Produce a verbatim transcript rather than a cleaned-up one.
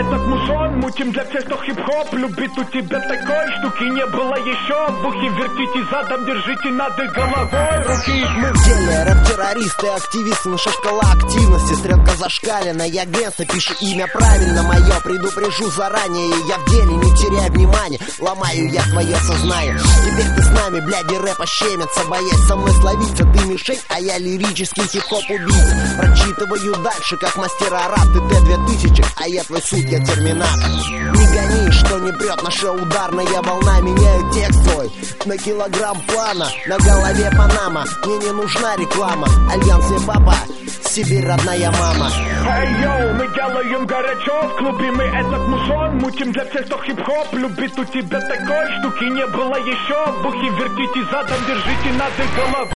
этот мусон мутим для тех, кто хип-хоп любит. У тебя такой штуки не было еще. Бухи вертите задом, держите над их головой руки. Мы в деле, рэп-террористы, активисты, наша шкала активности. Стрелка зашкалена, я гэнста, пишу имя правильно мое. Предупрежу заранее, я в деле, не теряй внимания. Ломаю я твое сознание. Теперь ты с нами, бляди, рэпа щемится. Боясь со мной словиться, ты мишень, а я лирический хип-хоп убийца. Прочитываю дальше, как мастера рап. Ты Т две тысячи, а я твой суд, я терминатор. Не гони, что не прет, наша ударная волна. Меняю текст твой на килограмм плана. На голове Панама, мне не нужна реклама. Альянс не папа, Сибирь родная мама. Эй, йоу, мы делаем горячо в клубе. Мы этот мусон мутим для тех, кто хип-хоп любит. У тебя такой штуки не было еще. Бухи вертите задом, держите над их головой.